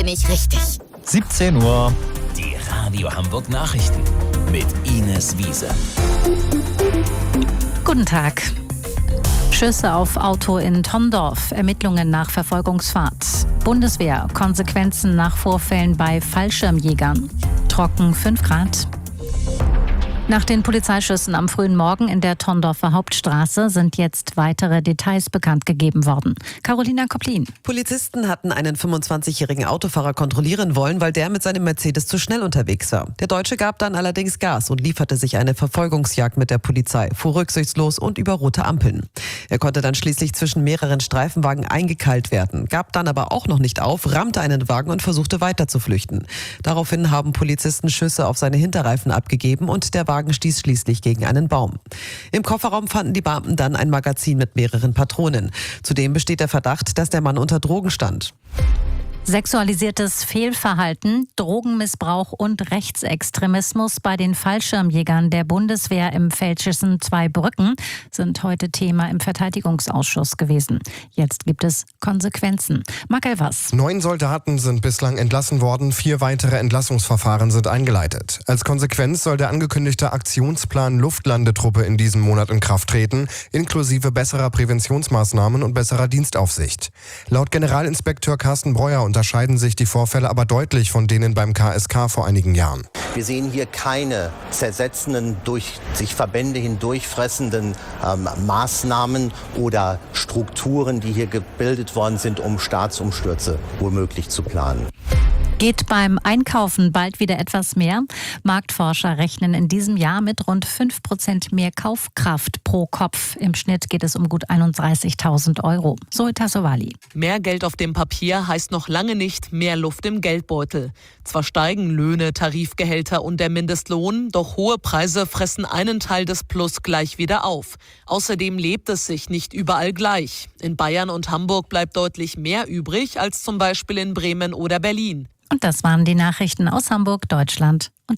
bin ich richtig. 17 Uhr. Die Radio Hamburg Nachrichten mit Ines Wiese. Guten Tag. Schüsse auf Auto in Tondorf, Ermittlungen nach Verfolgungsfahrt. Bundeswehr, Konsequenzen nach Vorfällen bei Fallschirmjägern. Trocken 5 Grad. Nach den Polizeischüssen am frühen Morgen in der Tondorfer Hauptstraße sind jetzt weitere Details bekannt gegeben worden. Carolina Koplin. Polizisten hatten einen 25-jährigen Autofahrer kontrollieren wollen, weil der mit seinem Mercedes zu schnell unterwegs war. Der Deutsche gab dann allerdings Gas und lieferte sich eine Verfolgungsjagd mit der Polizei, fuhr rücksichtslos und über rote Ampeln. Er konnte dann schließlich zwischen mehreren Streifenwagen eingekeilt werden, gab dann aber auch noch nicht auf, rammte einen Wagen und versuchte weiter zu flüchten. Daraufhin haben Polizisten Schüsse auf seine Hinterreifen abgegeben und der Wagen stieß schließlich gegen einen Baum. Im Kofferraum fanden die Beamten dann ein Magazin mit mehreren Patronen. Zudem besteht der Verdacht, dass der Mann unter Drogen stand. Sexualisiertes Fehlverhalten, Drogenmissbrauch und Rechtsextremismus bei den Fallschirmjägern der Bundeswehr im Feldschüssen Zweibrücken sind heute Thema im Verteidigungsausschuss gewesen. Jetzt gibt es Konsequenzen. Marc Elvers. 9 Soldaten sind bislang entlassen worden, 4 weitere Entlassungsverfahren sind eingeleitet. Als Konsequenz soll der angekündigte Aktionsplan Luftlandetruppe in diesem Monat in Kraft treten, inklusive besserer Präventionsmaßnahmen und besserer Dienstaufsicht. Laut Generalinspekteur Carsten Breuer unterscheiden sich die Vorfälle aber deutlich von denen beim KSK vor einigen Jahren. Wir sehen hier keine zersetzenden, durch sich Verbände hindurchfressenden Maßnahmen oder Strukturen, die hier gebildet worden sind, um Staatsumstürze womöglich zu planen. Geht beim Einkaufen bald wieder etwas mehr? Marktforscher rechnen in diesem Jahr mit rund 5% mehr Kaufkraft pro Kopf. Im Schnitt geht es um gut 31.000 Euro. Zoe Tassovali. Mehr Geld auf dem Papier heißt noch lange nicht mehr Luft im Geldbeutel. Zwar steigen Löhne, Tarifgehälter und der Mindestlohn, doch hohe Preise fressen einen Teil des Plus gleich wieder auf. Außerdem lebt es sich nicht überall gleich. In Bayern und Hamburg bleibt deutlich mehr übrig als zum Beispiel in Bremen oder Berlin. Und das waren die Nachrichten aus Hamburg, Deutschland und